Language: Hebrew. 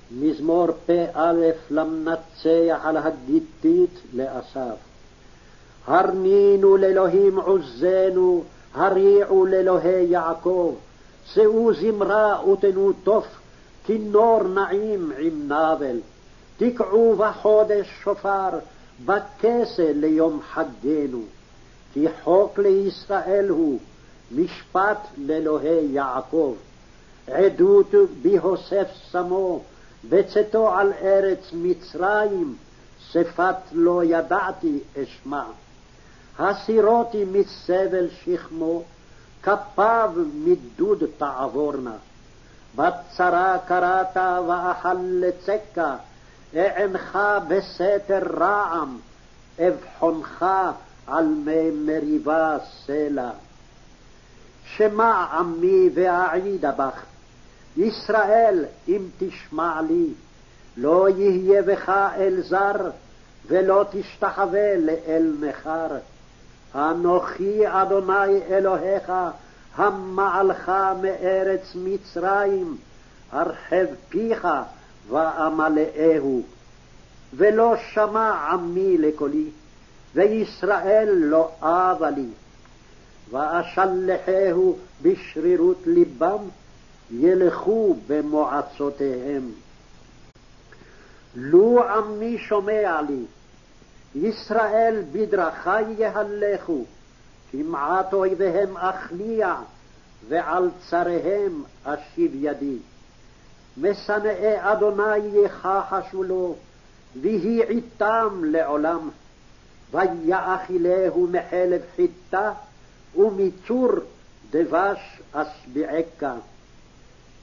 מזמור פ"א למנצח על הגיתית לאסף. הרנינו לאלוהים עוזנו, הריעו לאלוהי יעקב, שאו זמרה ותנו תוף, כינור נעים עם נבל. תקעו בחודש שופר, בכסה ליום חגנו. כי חוק לישראל הוא, משפט לאלוהי יעקב. עדות בהוסף שמו, בצאתו על ארץ מצרים, שפת לא ידעתי אשמע. הסירותי מסבל שכמו, כפיו מדוד תעבורנה. בצרה קראת ואכל לצקה, אענך בסתר רעם, אבחונך על מי מריבה סלע. שמע עמי ואעידה בך, ישראל אם תשמע לי, לא יהיה בך אל זר, ולא תשתחווה לאל נכר. אנוכי אדוני אלוהיך, המעלך מארץ מצרים, הרחב פיך ואמלאהו. ולא שמע עמי לקולי, וישראל לא אבה לי. ואשלחהו בשרירות ליבם, ילכו במועצותיהם. לו עמי שומע לי, ישראל בדרכי יהלכו, כמעט אויביהם אכניע, ועל צריהם אשיב ידי. משנאי אדוני יכחשו לו, ויהי עיתם לעולם. ויאכילהו מחלב חיטה, ומצור דבש אשביעך.